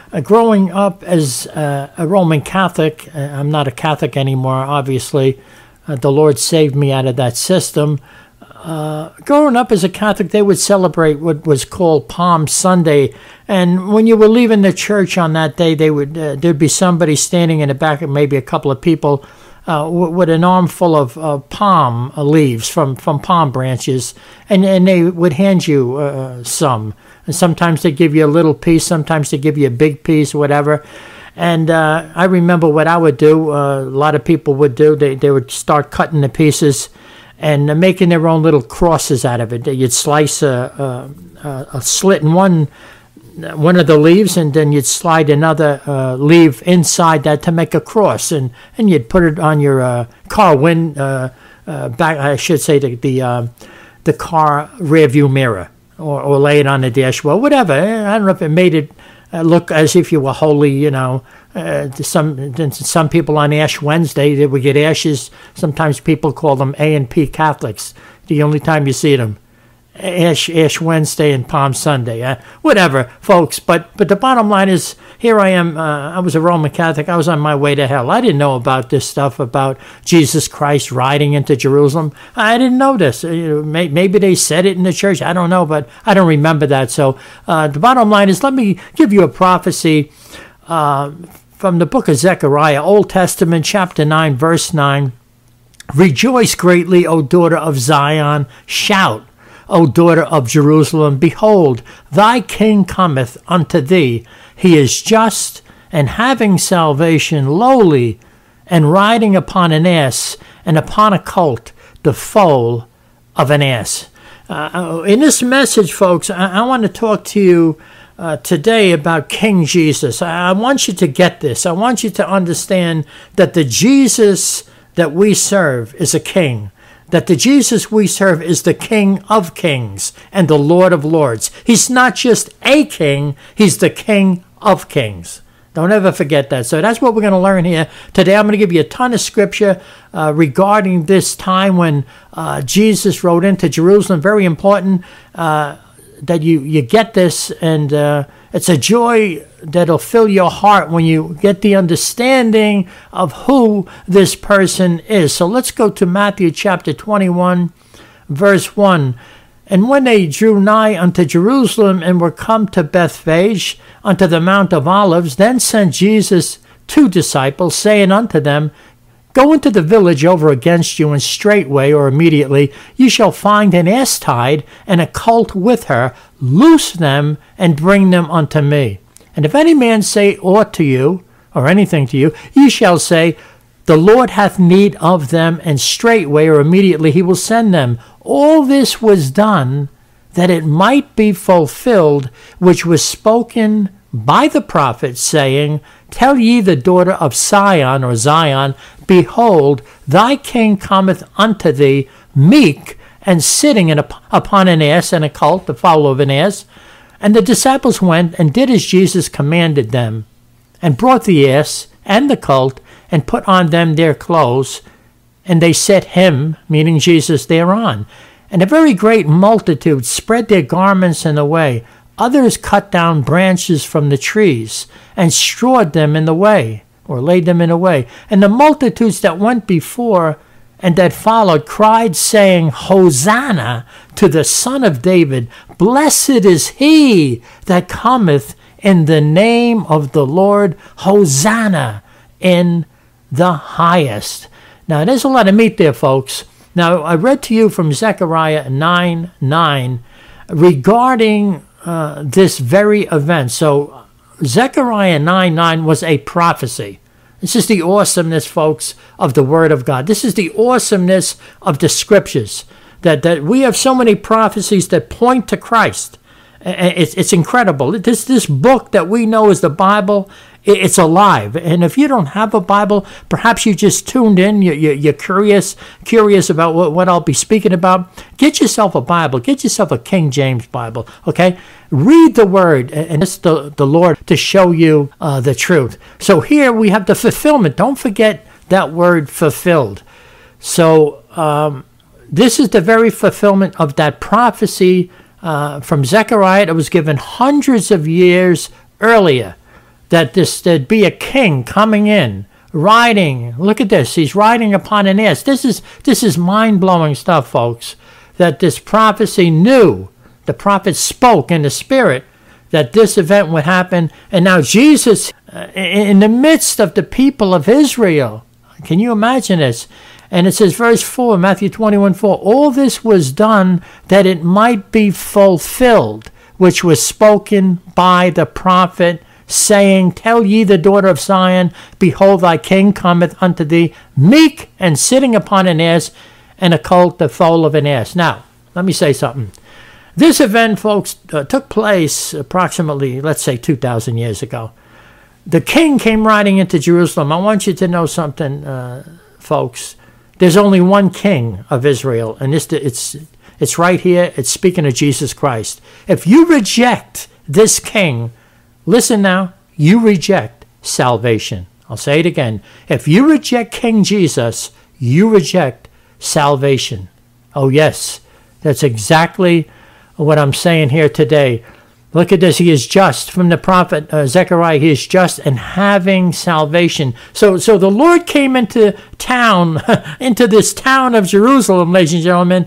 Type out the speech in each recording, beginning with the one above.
growing up as a Roman Catholic, I'm not a Catholic anymore, obviously. The Lord saved me out of that system. Growing up as a Catholic, they would celebrate what was called Palm Sunday. And when you were leaving the church on that day, there'd be somebody standing in the back, maybe a couple of people, with an armful of palm leaves from palm branches, and they would hand you some. And sometimes they give you a little piece, sometimes they give you a big piece, whatever. And I remember what I would do, a lot of people would do, they would start cutting the pieces and making their own little crosses out of it. You'd slice a slit in one of the leaves, and then you'd slide another leaf inside that to make a cross, and you'd put it on your car back. I should say the car rear view mirror, or lay it on the dashboard, whatever. I don't know if it made it look as if you were holy, you know. Some people on Ash Wednesday, they would get ashes. Sometimes people call them A&P Catholics. The only time you see them. Ash Wednesday and Palm Sunday, whatever, folks. But the bottom line is, here I am. I was a Roman Catholic. I was on my way to hell. I didn't know about this stuff about Jesus Christ riding into Jerusalem. I didn't know this. Maybe they said it in the church. I don't know, but I don't remember that. So the bottom line is, let me give you a prophecy from the book of Zechariah, Old Testament, chapter 9, verse 9. Rejoice greatly, O daughter of Zion. Shout, O daughter of Jerusalem, behold, thy king cometh unto thee. He is just, and having salvation, lowly, and riding upon an ass, and upon a colt, the foal of an ass. In this message, folks, I want to talk to you today about King Jesus. I want you to get this. I want you to understand that the Jesus that we serve is a king. That the Jesus we serve is the King of Kings and the Lord of Lords. He's not just a king, he's the King of Kings. Don't ever forget that. So that's what we're going to learn here today. I'm going to give you a ton of scripture regarding this time when Jesus rode into Jerusalem. Very important that you get this, and it's a joy that'll fill your heart when you get the understanding of who this person is. So let's go to Matthew chapter 21, verse 1. And when they drew nigh unto Jerusalem and were come to Bethphage, unto the Mount of Olives, then sent Jesus 2 disciples, saying unto them, Go into the village over against you, and straightway, or immediately, you shall find an ass tied, and a colt with her. Loose them, and bring them unto me. And if any man say aught to you, or anything to you, ye shall say, The Lord hath need of them, and straightway, or immediately, he will send them. All this was done, that it might be fulfilled, which was spoken by the prophet, saying, Tell ye the daughter of Sion, or Zion, Behold, thy king cometh unto thee, meek, and sitting upon an ass, and a colt, the foal of an ass. And the disciples went, and did as Jesus commanded them, and brought the ass and the colt, and put on them their clothes, and they set him, meaning Jesus, thereon. And a very great multitude spread their garments in the way. Others cut down branches from the trees, and strawed them in the way, or laid them in the way. And the multitudes that went before and that followed cried, saying, Hosanna to the Son of David. Blessed is he that cometh in the name of the Lord. Hosanna in the highest. Now, there's a lot of meat there, folks. Now, I read to you from Zechariah 9:9 regarding this very event. So, Zechariah 9:9 was a prophecy. This is the awesomeness, folks, of the Word of God. This is the awesomeness of the Scriptures, that we have so many prophecies that point to Christ. It's incredible. This book that we know as the Bible, it's alive. And if you don't have a Bible, perhaps you just tuned in, you're curious about what I'll be speaking about. Get yourself a Bible. Get yourself a King James Bible, okay? Read the Word, and it's the Lord to show you the truth. So here we have the fulfillment. Don't forget that word fulfilled. So this is the very fulfillment of that prophecy from Zechariah. It was given hundreds of years earlier. that there'd be a king coming in, riding. Look at this. He's riding upon an ass. This is mind-blowing stuff, folks, that this prophecy knew. The prophet spoke in the Spirit that this event would happen. And now Jesus, in the midst of the people of Israel, can you imagine this? And it says, verse 4, Matthew 21:4, all this was done that it might be fulfilled, which was spoken by the prophet, saying, tell ye the daughter of Zion, behold, thy king cometh unto thee, meek and sitting upon an ass, and a colt the foal of an ass. Now, let me say something. This event, folks, took place approximately, let's say, 2,000 years ago. The king came riding into Jerusalem. I want you to know something, folks. There's only one king of Israel, and it's right here. It's speaking of Jesus Christ. If you reject this king, listen now, you reject salvation. I'll say it again. If you reject King Jesus, you reject salvation. Oh, yes, that's exactly what I'm saying here today. Look at this. He is just. From the prophet Zechariah, he is just and having salvation. So the Lord came into town, into this town of Jerusalem, ladies and gentlemen,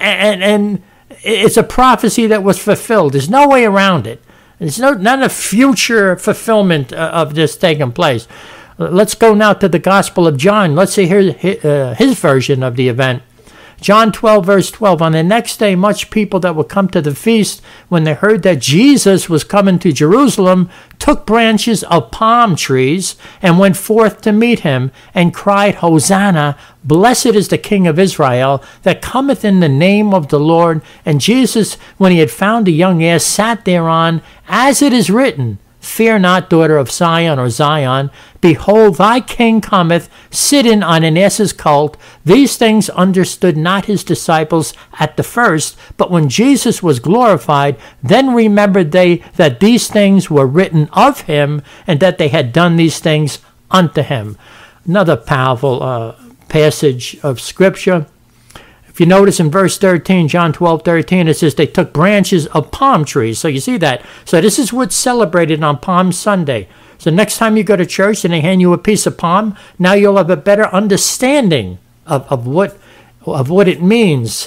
and it's a prophecy that was fulfilled. There's no way around it. There's not a future fulfillment of this taking place. Let's go now to the Gospel of John. Let's see here his version of the event. John 12, verse 12, on the next day, much people that would come to the feast, when they heard that Jesus was coming to Jerusalem, took branches of palm trees and went forth to meet him and cried, Hosanna, blessed is the King of Israel that cometh in the name of the Lord. And Jesus, when he had found a young ass, sat thereon, as it is written, fear not, daughter of Zion, or Zion. Behold, thy king cometh, sitting on an ass's colt. These things understood not his disciples at the first, but when Jesus was glorified, then remembered they that these things were written of him, and that they had done these things unto him. Another powerful passage of Scripture. If you notice in verse 13, John 12:13, it says they took branches of palm trees. So you see that. So this is what's celebrated on Palm Sunday. So next time you go to church and they hand you a piece of palm, now you'll have a better understanding of what it means.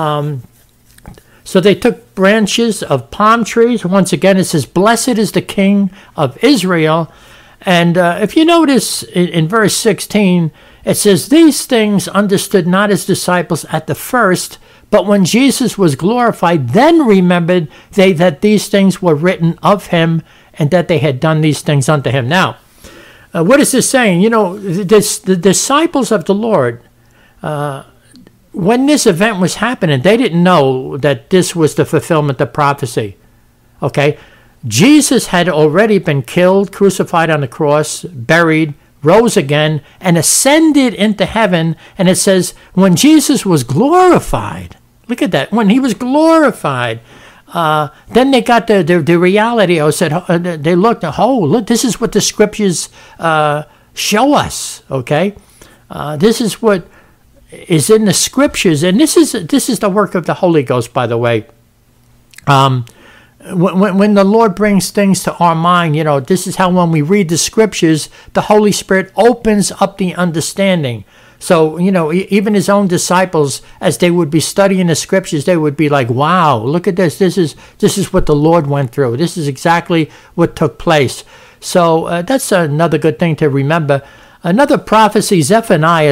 So they took branches of palm trees. Once again, it says, blessed is the King of Israel. And if you notice in verse 16, it says, these things understood not his disciples at the first, but when Jesus was glorified, then remembered they that these things were written of him, and that they had done these things unto him. Now, what is this saying? You know, the disciples of the Lord, when this event was happening, they didn't know that this was the fulfillment of prophecy. Okay? Jesus had already been killed, crucified on the cross, buried, rose again, and ascended into heaven. And it says, when Jesus was glorified, look at that, when he was glorified, then they got the reality. They looked, look, this is what the Scriptures show us, okay? This is what is in the Scriptures, and this is the work of the Holy Ghost, by the way. When the Lord brings things to our mind, you know, this is how when we read the Scriptures, the Holy Spirit opens up the understanding. So, you know, even his own disciples, as they would be studying the Scriptures, they would be like, wow, look at this. This is what the Lord went through. This is exactly what took place. So that's another good thing to remember. Another prophecy, Zephaniah,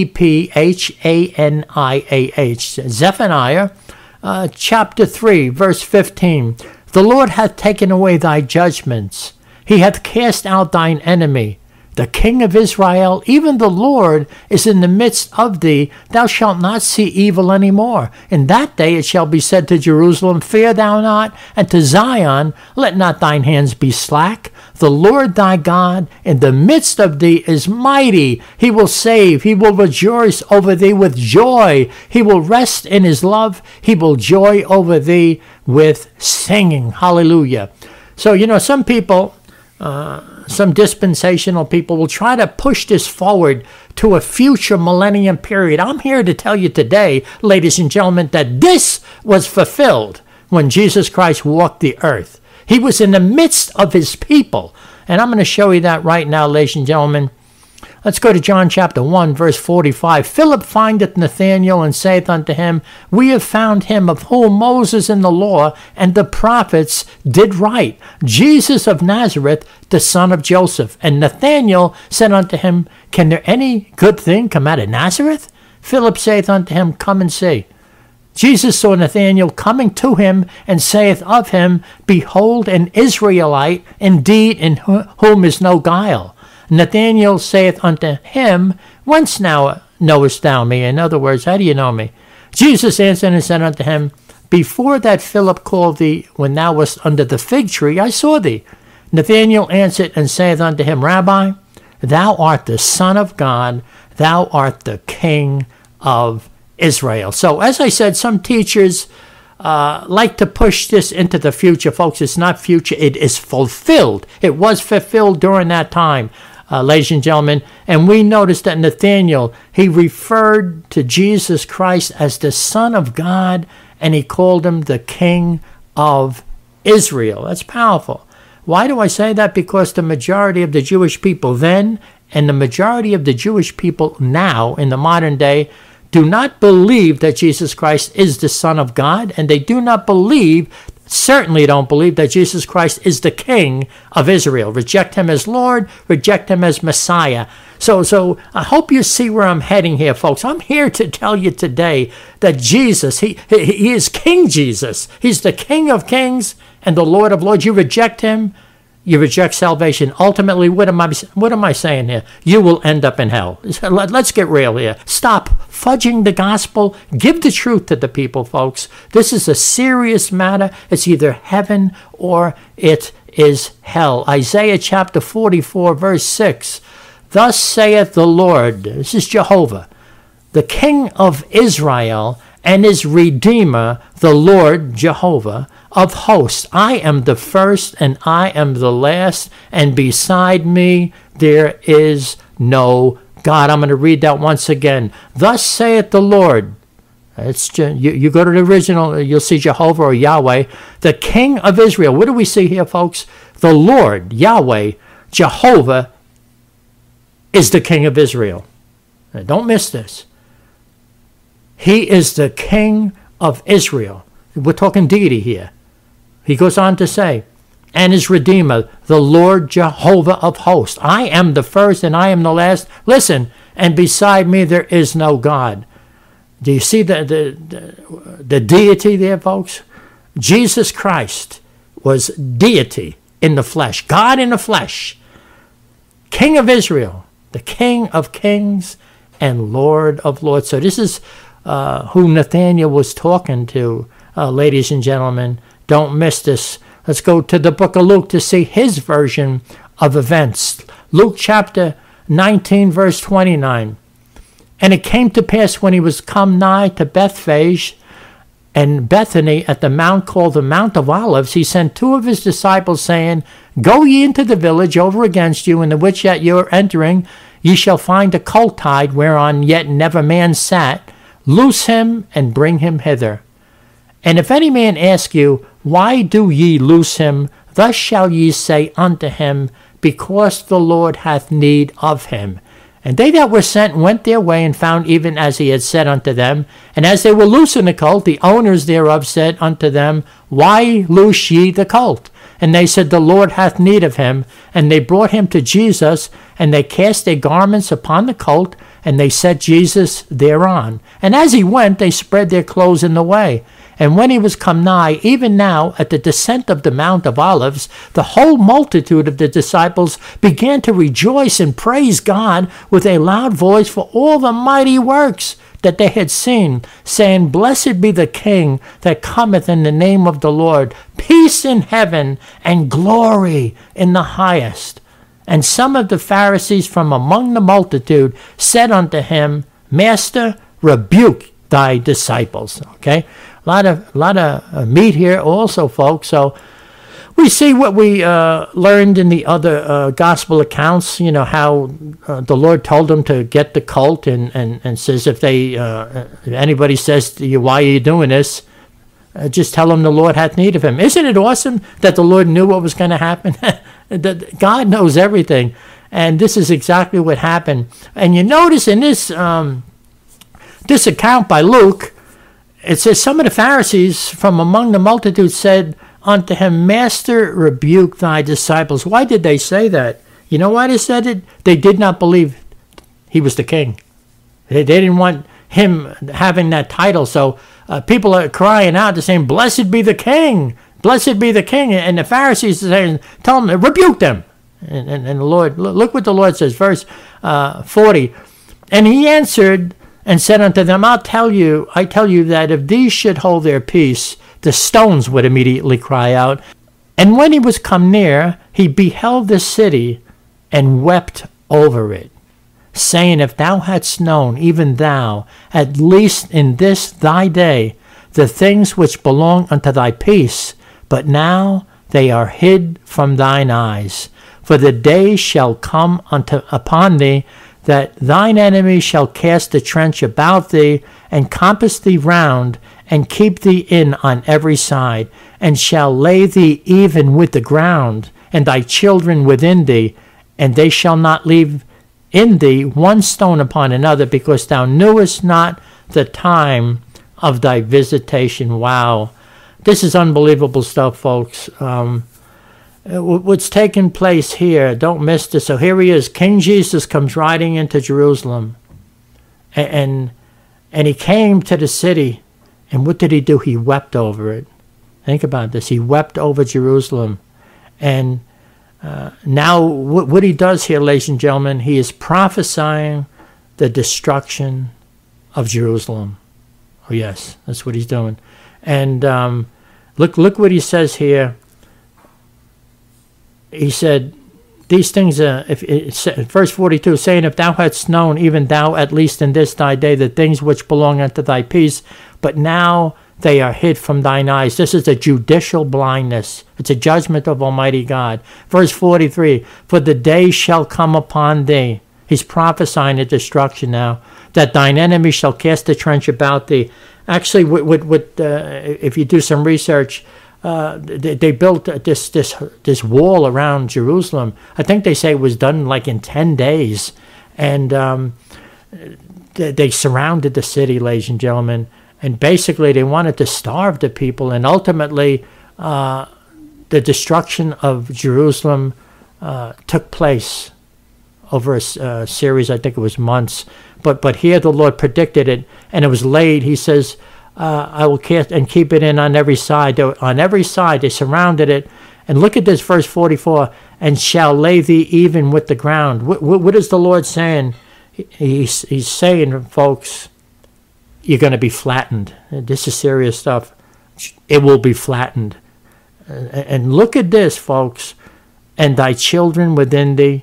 Zephaniah, Zephaniah, chapter 3, verse 15. The Lord hath taken away thy judgments. He hath cast out thine enemy. The King of Israel, even the Lord, is in the midst of thee. Thou shalt not see evil any more. In that day it shall be said to Jerusalem, fear thou not, and to Zion, let not thine hands be slack. The Lord thy God in the midst of thee is mighty. He will save. He will rejoice over thee with joy. He will rest in his love. He will joy over thee with singing. Hallelujah. So, you know, some people, some dispensational people will try to push this forward to a future millennium period. I'm here to tell you today, ladies and gentlemen, that this was fulfilled when Jesus Christ walked the earth. He was in the midst of his people. And I'm going to show you that right now, ladies and gentlemen. Let's go to John chapter 1, verse 45. Philip findeth Nathanael, and saith unto him, We have found him of whom Moses in the law and the prophets did write, Jesus of Nazareth, the son of Joseph. And Nathanael said unto him, Can there any good thing come out of Nazareth? Philip saith unto him, Come and see. Jesus saw Nathanael coming to him, and saith of him, Behold, an Israelite, indeed, in whom is no guile. Nathanael saith unto him, Whence now knowest thou me? In other words, how do you know me? Jesus answered and said unto him, Before that Philip called thee, when thou wast under the fig tree, I saw thee. Nathanael answered and saith unto him, Rabbi, thou art the Son of God, thou art the King of Israel. So, as I said, some teachers like to push this into the future. Folks, it's not future, it is fulfilled. It was fulfilled during that time, ladies and gentlemen. And we noticed that Nathanael, he referred to Jesus Christ as the Son of God, and he called him the King of Israel. That's powerful. Why do I say that? Because the majority of the Jewish people then and the majority of the Jewish people now in the modern day do not believe that Jesus Christ is the Son of God, and they do not believe, certainly don't believe, that Jesus Christ is the King of Israel. Reject him as Lord, reject him as Messiah. So I hope you see where I'm heading here, folks. I'm here to tell you today that Jesus, he is King Jesus. He's the King of Kings and the Lord of Lords. You reject him, you reject salvation. Ultimately, what am I saying here? You will end up in hell. Let's get real here. Stop fudging the gospel. Give the truth to the people, folks. This is a serious matter. It's either heaven or it is hell. Isaiah chapter 44, verse 6. Thus saith the Lord, this is Jehovah, the King of Israel and his Redeemer, the Lord Jehovah of hosts. I am the first and I am the last, and beside me there is no God. I'm going to read that once again. Thus saith the Lord. You go to the original, you'll see Jehovah or Yahweh, the King of Israel. What do we see here, folks? The Lord, Yahweh, Jehovah, is the King of Israel. Now, don't miss this. He is the King of Israel. We're talking deity here. He goes on to say, and his Redeemer, the Lord Jehovah of hosts. I am the first and I am the last. Listen, and beside me there is no God. Do you see the deity there, folks? Jesus Christ was deity in the flesh, God in the flesh, King of Israel, the King of kings and Lord of lords. So this is who Nathanael was talking to, ladies and gentlemen. Don't miss this. Let's go to the book of Luke to see his version of events. Luke chapter 19, verse 29. And it came to pass when he was come nigh to Bethphage and Bethany at the mount called the Mount of Olives, he sent two of his disciples, saying, Go ye into the village over against you, in the which yet you are entering, ye shall find a colt tied, whereon yet never man sat. Loose him and bring him hither. And if any man ask you, Why do ye loose him? Thus shall ye say unto him, Because the Lord hath need of him. And they that were sent went their way, and found even as he had said unto them. And as they were loosing the colt, the owners thereof said unto them, Why loose ye the colt? And they said, The Lord hath need of him. And they brought him to Jesus, and they cast their garments upon the colt, and they set Jesus thereon. And as he went, they spread their clothes in the way. And when he was come nigh, even now at the descent of the Mount of Olives, the whole multitude of the disciples began to rejoice and praise God with a loud voice for all the mighty works that they had seen, saying, Blessed be the King that cometh in the name of the Lord, peace in heaven and glory in the highest. And some of the Pharisees from among the multitude said unto him, Master, rebuke thy disciples. Okay? A lot of meat here also, folks. So we see what we learned in the other gospel accounts, how the Lord told them to get the colt and says if anybody says to you, why are you doing this? just tell him the Lord hath need of him. Isn't it awesome that the Lord knew what was going to happen? That God knows everything. And this is exactly what happened. And you notice in this this account by Luke, it says, some of the Pharisees from among the multitude said unto him, Master, rebuke thy disciples. Why did they say that? You know why they said it? They did not believe he was the king. They didn't want him having that title. So people are crying out, they're saying, blessed be the king. Blessed be the king. And the Pharisees are saying, tell them, rebuke them. And the Lord, look what the Lord says, verse 40. And he answered and said unto them, I tell you that if these should hold their peace, the stones would immediately cry out. And when he was come near, he beheld the city and wept over it, saying, if thou hadst known, even thou, at least in this thy day, the things which belong unto thy peace, but now they are hid from thine eyes. For the day shall come upon thee, that thine enemy shall cast a trench about thee, and compass thee round, and keep thee in on every side, and shall lay thee even with the ground, and thy children within thee, and they shall not leave in thee one stone upon another, because thou knewest not the time of thy visitation. Wow. This is unbelievable stuff, folks. What's taking place here, don't miss this. So here he is. King Jesus comes riding into Jerusalem. And he came to the city. And what did he do? He wept over it. Think about this. He wept over Jerusalem. And now what he does here, ladies and gentlemen, he is prophesying the destruction of Jerusalem. Oh, yes, that's what he's doing. And look what he says here. He said, these things, verse 42, saying, if thou hadst known, even thou, at least in this thy day, the things which belong unto thy peace, but now they are hid from thine eyes. This is a judicial blindness. It's a judgment of Almighty God. Verse 43, for the day shall come upon thee. He's prophesying a destruction now, that thine enemy shall cast a trench about thee. Actually, if you do some research, they built this wall around Jerusalem. I think they say it was done like in 10 days. And they surrounded the city, ladies and gentlemen. And basically they wanted to starve the people. And ultimately the destruction of Jerusalem took place over a series, I think it was months. But here the Lord predicted it, and it was laid. He says, I will cast and keep it in on every side. On every side they surrounded it. And look at this, verse 44, and shall lay thee even with the ground. What is the Lord saying? He's saying, folks, you're going to be flattened. This is serious stuff. It will be flattened. And look at this, folks. And thy children within thee,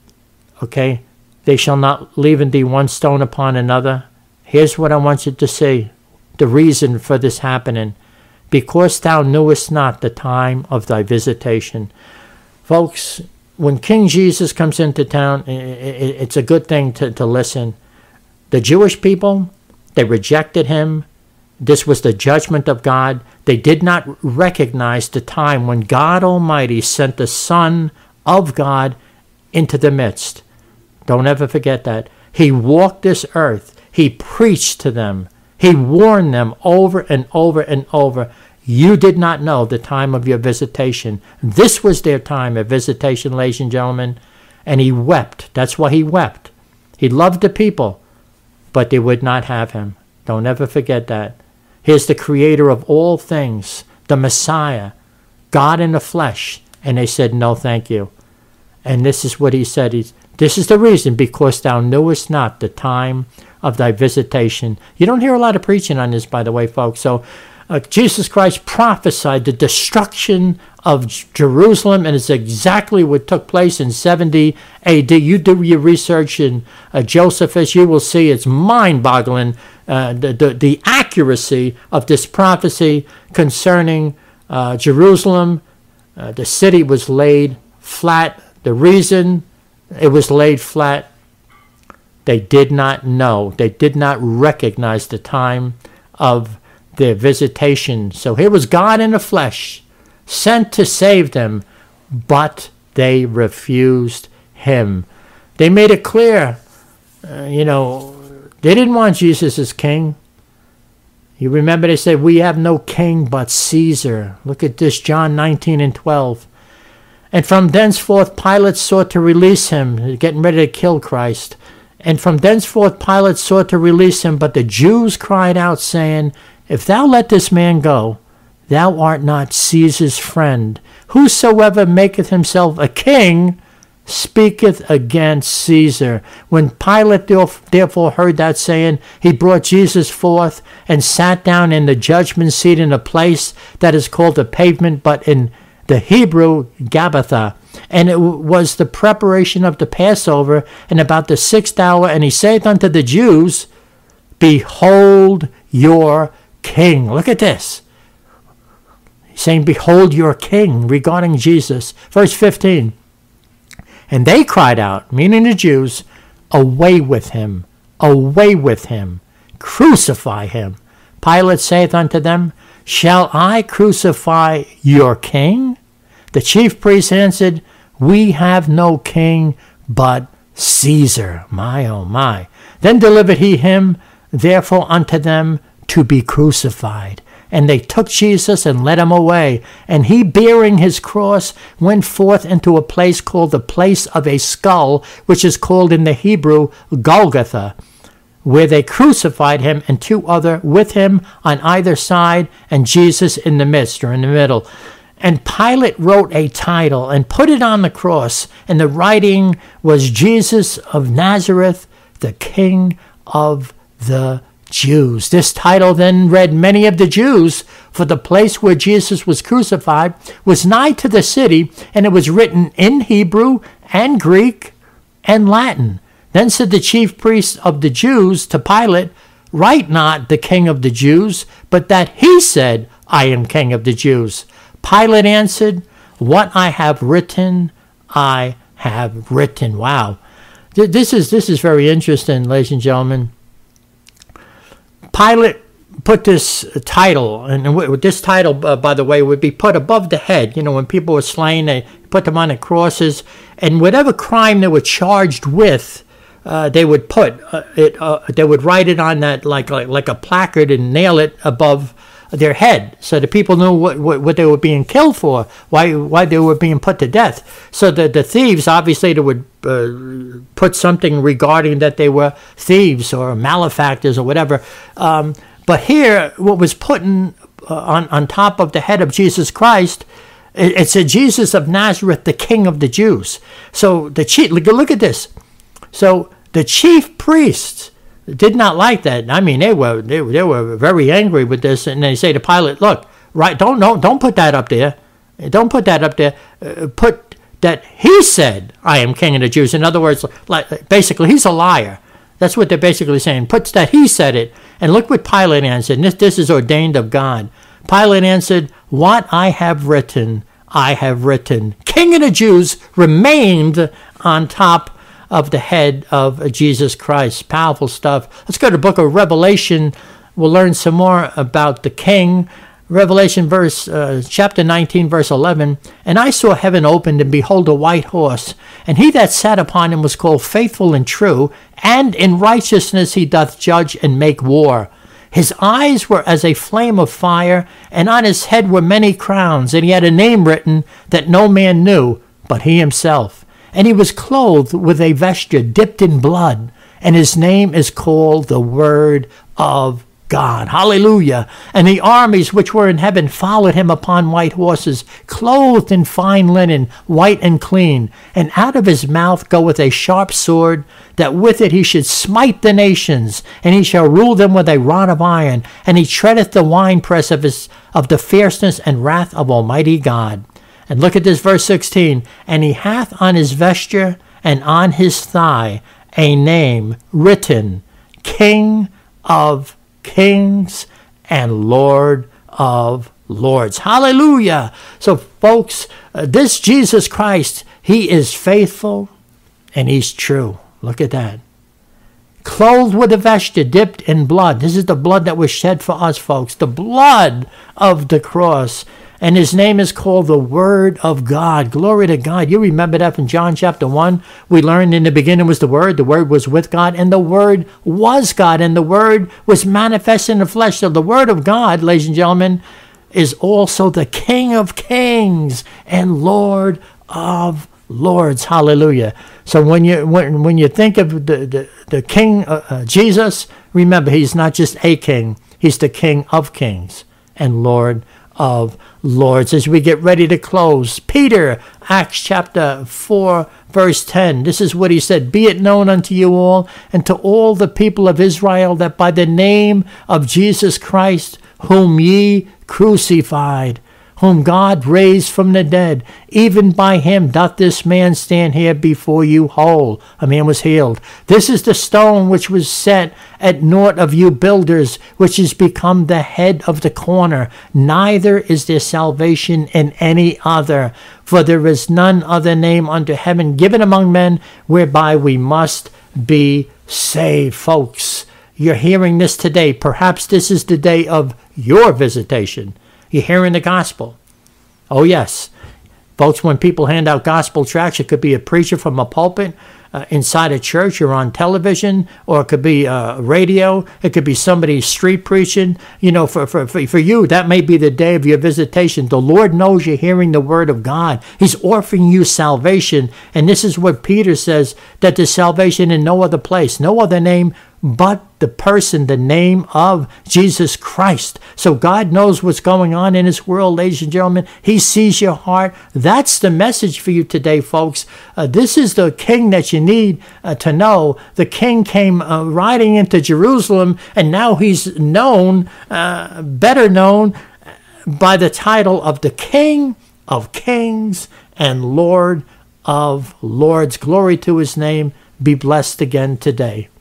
okay, they shall not leave in thee one stone upon another. Here's what I want you to see. The reason for this happening, because thou knewest not the time of thy visitation. Folks, when King Jesus comes into town, it's a good thing to listen. The Jewish people, they rejected him. This was the judgment of God. They did not recognize the time when God Almighty sent the Son of God into the midst. Don't ever forget that. He walked this earth. He preached to them. He warned them over and over and over. You did not know the time of your visitation. This was their time of visitation, ladies and gentlemen. And he wept. That's why he wept. He loved the people, but they would not have him. Don't ever forget that. Here's the creator of all things, the Messiah, God in the flesh. And they said, no, thank you. And this is what he said. This is the reason, because thou knewest not the time of thy visitation. You don't hear a lot of preaching on this, by the way, folks. So Jesus Christ prophesied the destruction of Jerusalem, and it's exactly what took place in 70 AD. You do your research in Josephus, you will see it's mind-boggling, the accuracy of this prophecy concerning Jerusalem. The city was laid flat. The reason it was laid flat, they did not know. They did not recognize the time of their visitation. So here was God in the flesh, sent to save them, but they refused him. They made it clear, they didn't want Jesus as king. You remember they said, we have no king but Caesar. Look at this, John 19:12. And from thenceforth Pilate sought to release him, getting ready to kill Christ. And from thenceforth Pilate sought to release him, but the Jews cried out, saying, if thou let this man go, thou art not Caesar's friend. Whosoever maketh himself a king speaketh against Caesar. When Pilate therefore heard that saying, he brought Jesus forth and sat down in the judgment seat in a place that is called the pavement, but in the Hebrew, Gabbatha. And it was the preparation of the Passover, and about the 6th hour, and he saith unto the Jews, behold your king. Look at this. He's saying, behold your king, regarding Jesus. Verse 15. And they cried out, meaning the Jews, away with him, crucify him. Pilate saith unto them, shall I crucify your king? The chief priests answered, we have no king but Caesar. My, oh my. Then delivered he him therefore unto them to be crucified. And they took Jesus and led him away. And he, bearing his cross, went forth into a place called the place of a skull, which is called in the Hebrew Golgotha, where they crucified him, and 2 other with him on either side, and Jesus in the midst, or in the middle. And Pilate wrote a title and put it on the cross, and the writing was Jesus of Nazareth, the King of the Jews. This title then read, many of the Jews, for the place where Jesus was crucified was nigh to the city, and it was written in Hebrew and Greek and Latin. Then said the chief priests of the Jews to Pilate, write not the King of the Jews, but that he said, I am King of the Jews. Pilate answered, what I have written, I have written. Wow. This is very interesting, ladies and gentlemen. Pilate put this title, and this title, by the way, would be put above the head. When people were slain, they put them on the crosses, and whatever crime they were charged with, they would put it. They would write it on that like a placard and nail it above their head, so the people knew what they were being killed for, why they were being put to death. So the thieves, obviously, they would put something regarding that they were thieves or malefactors or whatever. But here, what was put on top of the head of Jesus Christ, it said Jesus of Nazareth, the King of the Jews. So look at this. So the chief priests did not like that. I mean, they were very angry with this, and they say to Pilate, "Look, right? Don't put that up there. Don't put that up there. Put that he said, 'I am King of the Jews.'" In other words, like basically, he's a liar. That's what they're basically saying. Puts that he said it, and look what Pilate answered. This is ordained of God. Pilate answered, "What I have written, I have written." King of the Jews remained on top of the head of Jesus Christ. Powerful stuff. Let's go to the book of Revelation. We'll learn some more about the king. Revelation chapter 19, verse 11. "And I saw heaven opened, and behold, a white horse. And he that sat upon him was called Faithful and True, and in righteousness he doth judge and make war. His eyes were as a flame of fire, and on his head were many crowns. And he had a name written that no man knew but he himself. And he was clothed with a vesture dipped in blood, and his name is called the Word of God." Hallelujah. "And the armies which were in heaven followed him upon white horses, clothed in fine linen, white and clean. And out of his mouth goeth a sharp sword, that with it he should smite the nations, and he shall rule them with a rod of iron. And he treadeth the winepress of the fierceness and wrath of Almighty God." And look at this, verse 16. "And he hath on his vesture and on his thigh a name written, King of Kings and Lord of Lords." Hallelujah. So, folks, this Jesus Christ, he is faithful and he's true. Look at that. clothed with a vesture dipped in blood. This is the blood that was shed for us, folks. The blood of the cross. And his name is called the Word of God. Glory to God. You remember that from John chapter 1. We learned in the beginning was the Word was with God, and the Word was God, and the Word was manifest in the flesh. So the Word of God, ladies and gentlemen, is also the King of kings and Lord of lords. Hallelujah. So when you think of the King Jesus, remember he's not just a king. He's the King of kings and Lord of lords. As we get ready to close, Peter, Acts chapter 4, verse 10. This is what he said. Be it known unto you all and to all the people of Israel that by the name of Jesus Christ, whom ye crucified, whom God raised from the dead, even by him doth this man stand here before you whole. A man was healed. This is the stone which was set at naught of you builders, which is become the head of the corner. Neither is there salvation in any other, for there is none other name under heaven given among men whereby we must be saved. Folks, you're hearing this today. Perhaps this is the day of your visitation. You're hearing the gospel. Oh, yes. Folks, when people hand out gospel tracts, it could be a preacher from a pulpit inside a church or on television, or it could be radio. It could be somebody street preaching. You know, for you, that may be the day of your visitation. The Lord knows you're hearing the word of God. He's offering you salvation. And this is what Peter says, that there's salvation in no other place, no other name but the person, the name of Jesus Christ. So God knows what's going on in this world, ladies and gentlemen. He sees your heart. That's the message for you today, folks. This is the king that you need to know. The king came riding into Jerusalem, and now he's known, better known by the title of the King of Kings and Lord of Lords. Glory to his name. Be blessed again today.